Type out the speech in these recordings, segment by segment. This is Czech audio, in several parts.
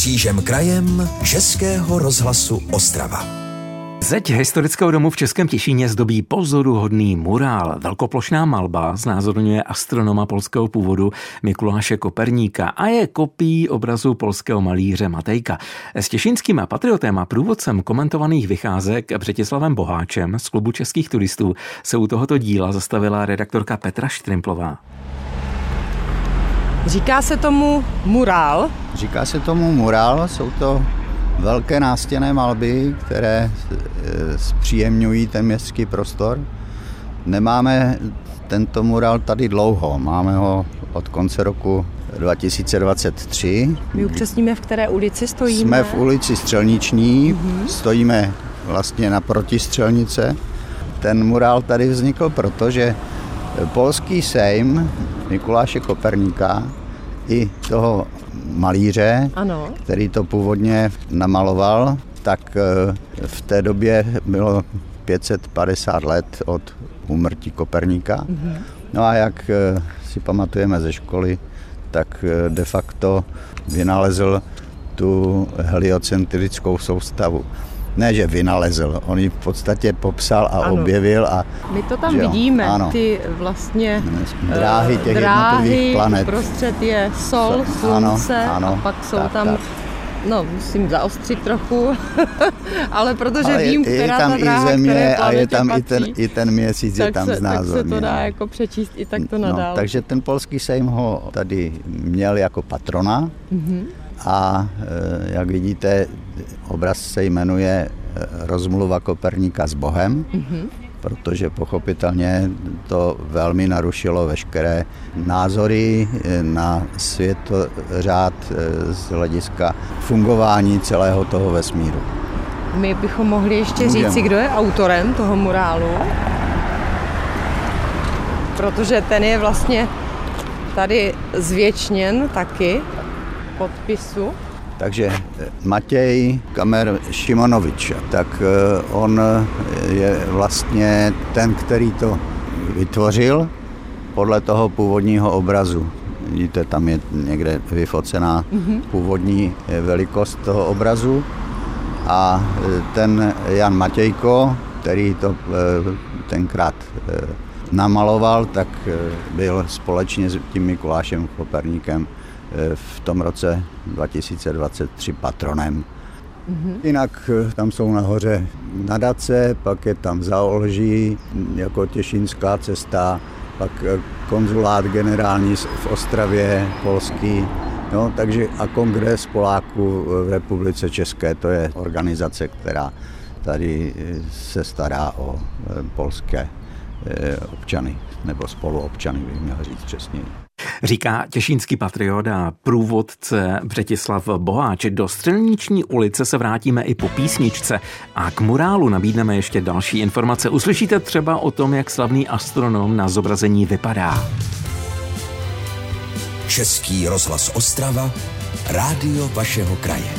Křížem krajem Českého rozhlasu Ostrava. Zeď historického domu v Českém Těšíně zdobí pozoruhodný murál. Velkoplošná malba znázorňuje astronoma polského původu Mikuláše Koperníka a je kopií obrazu polského malíře Matejka. S těšínským patriotem a průvodcem komentovaných vycházek Břetislavem Boháčem z klubu českých turistů se u tohoto díla zastavila redaktorka Petra Štrimplová. Říká se tomu murál? Říká se tomu murál, jsou to velké nástěnné malby, které zpříjemňují ten městský prostor. Nemáme tento murál tady dlouho, máme ho od konce roku 2023. My upřesníme, v které ulici stojíme? Jsme v ulici Střelniční, stojíme vlastně naproti střelnice. Ten murál tady vznikl proto, že polský sejm Mikuláše Koperníka i toho malíře, ano, který to původně namaloval, tak v té době bylo 550 let od úmrtí Koperníka. No a jak si pamatujeme ze školy, tak de facto vynalezl tu heliocentrickou soustavu. Ne, že vynalezl, on ji v podstatě popsal a ano, objevil. A, my to tam vidíme, ano, ty vlastně dráhy těch jednotlivých planet. Prostřed je Sol, Slunce, ano, a pak jsou tam, no musím zaostřit trochu, ale protože vím, která ta dráha, které planetě a je tam patří, i ten měsíc je tam znázorněn. Tak se to dá jako přečíst i takto nadál. Takže ten polský sejm ho tady měl jako patrona. A jak vidíte, obraz se jmenuje Rozmluva Koperníka s Bohem, protože pochopitelně to velmi narušilo veškeré názory na světořád z hlediska fungování celého toho vesmíru. My bychom mohli ještě říci, kdo je autorem toho murálu, protože ten je vlastně tady zvěčněn taky podpisu. Takže Matěj Kamer Šimonovič, tak on je vlastně ten, který to vytvořil podle toho původního obrazu. Vidíte, tam je někde vyfocená původní velikost toho obrazu a ten Jan Matějko, který to tenkrát namaloval, tak byl společně s tím Mikulášem Koperníkem v tom roce 2023 patronem. Jinak tam jsou nahoře nadace, pak je tam Zaolží jako Těšínská cesta, pak konzulát generální v Ostravě, polský, no, takže a kongres Poláků v Republice České, to je organizace, která tady se stará o polské občany, nebo spoluobčany, bych měl říct přesněji. Říká těšínský patriot a průvodce Břetislav Boháč. Do Střelniční ulice se vrátíme i po písničce a k murálu nabídneme ještě další informace. Uslyšíte třeba o tom, jak slavný astronom na zobrazení vypadá. Český rozhlas Ostrava, rádio vašeho kraje.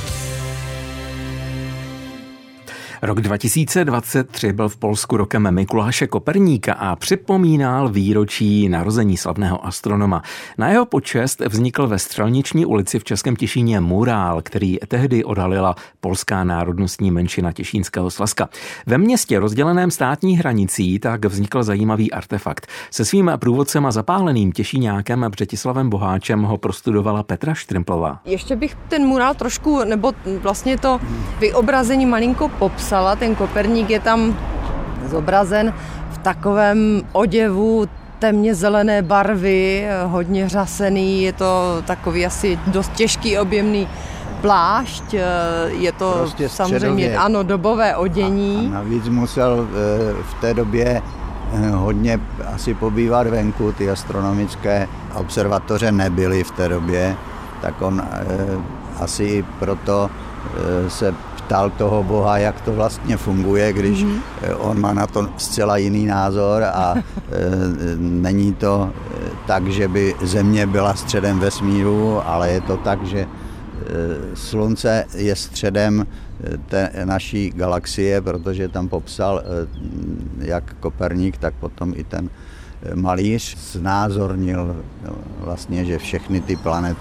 Rok 2023 byl v Polsku rokem Mikuláše Koperníka a připomínal výročí narození slavného astronoma. Na jeho počest vznikl ve Střelniční ulici v Českém Těšíně murál, který tehdy odhalila polská národnostní menšina Těšínského Slezska. Ve městě rozděleném státní hranicí tak vznikl zajímavý artefakt. Se svým průvodcem a zapáleným těšíňákem Břetislavem Boháčem ho prostudovala Petra Štrimplová. Ještě bych ten murál trošku, nebo vlastně to vyobrazení malinko popsala. Ten Koperník je tam zobrazen v takovém oděvu temně zelené barvy, hodně řasený, je to takový asi dost těžký, objemný plášť, je to prostě samozřejmě ano, dobové odění. A navíc musel v té době hodně asi pobývat venku, ty astronomické observatoře nebyly v té době, tak on asi proto se ptal toho Boha, jak to vlastně funguje, když on má na to zcela jiný názor a není to tak, že by Země byla středem vesmíru, ale je to tak, že Slunce je středem té naší galaxie, protože tam popsal jak Koperník, tak potom i ten malíř znázornil vlastně, že všechny ty planety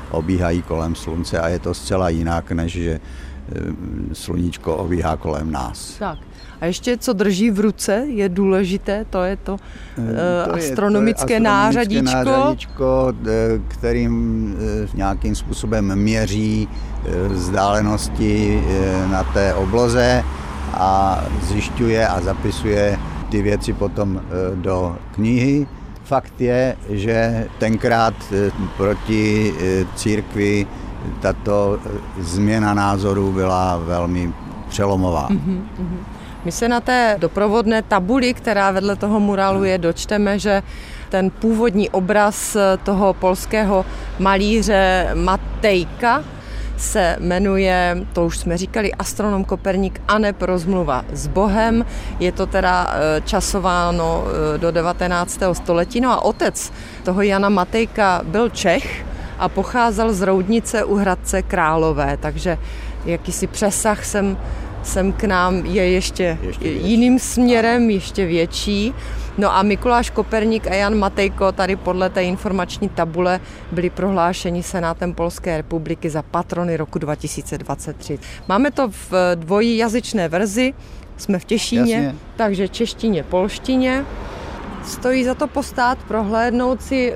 obíhají kolem slunce a je to zcela jinak, než že sluníčko obíhá kolem nás. Tak. A ještě co drží v ruce, je důležité, to je to astronomické nářadíčko, kterým nějakým způsobem měří vzdálenosti na té obloze a zjišťuje a zapisuje ty věci potom do knihy. Fakt je, že tenkrát proti církvi tato změna názorů byla velmi přelomová. My se na té doprovodné tabuli, která vedle toho murálu je, dočteme, že ten původní obraz toho polského malíře Matejka se jmenuje, to už jsme říkali, Astronom Koperník aneb rozmluva s Bohem. Je to teda časováno do 19. století. No a otec toho Jana Matejka byl Čech a pocházel z Roudnice u Hradce Králové, takže jakýsi přesah sem k nám je ještě jiným směrem, ještě větší. No a Mikuláš Koperník a Jan Matejko tady podle té informační tabule byli prohlášeni Senátem Polské republiky za patrony roku 2023. Máme to v dvojjazyčné verzi, jsme v Těšíně, jasně. Takže češtině, polštině. Stojí za to postát, prohlédnout si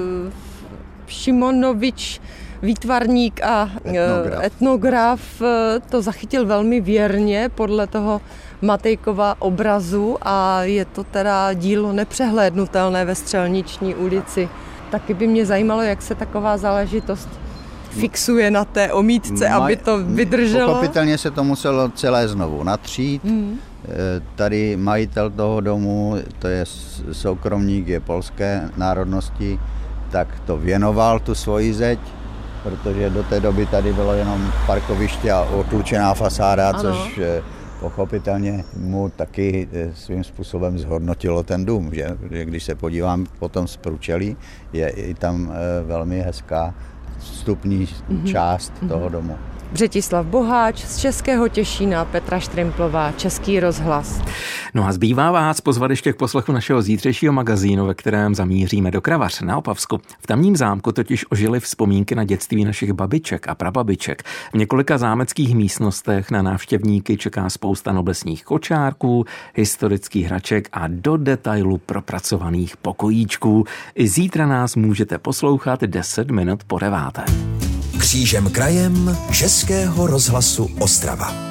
Šimonovič, výtvarník a etnograf to zachytil velmi věrně podle toho Matejkova obrazu a je to teda dílo nepřehlédnutelné ve Střelniční ulici. Taky by mě zajímalo, jak se taková záležitost fixuje na té omítce, aby to vydrželo. Pochopitelně se to muselo celé znovu natřít. Tady majitel toho domu, to je soukromník, je polské národnosti, tak to věnoval tu svoji zeď, protože do té doby tady bylo jenom parkoviště a otlučená fasáda, což pochopitelně mu taky svým způsobem zhodnotilo ten dům, že když se podívám potom z průčelí, je i tam velmi hezká vstupní část toho domu. Břetislav Boháč z Českého Těšína, Petra Štrimplová, Český rozhlas. No a zbývá vás pozvat ještě k poslechu našeho zítřejšího magazínu, ve kterém zamíříme do Kravař na Opavsku. V tamním zámku totiž ožily vzpomínky na dětství našich babiček a prababiček. V několika zámeckých místnostech na návštěvníky čeká spousta noblesních kočárků, historických hraček a do detailu propracovaných pokojíčků. I zítra nás můžete poslouchat 10 minut po 9. Křížem krajem Českého rozhlasu Ostrava.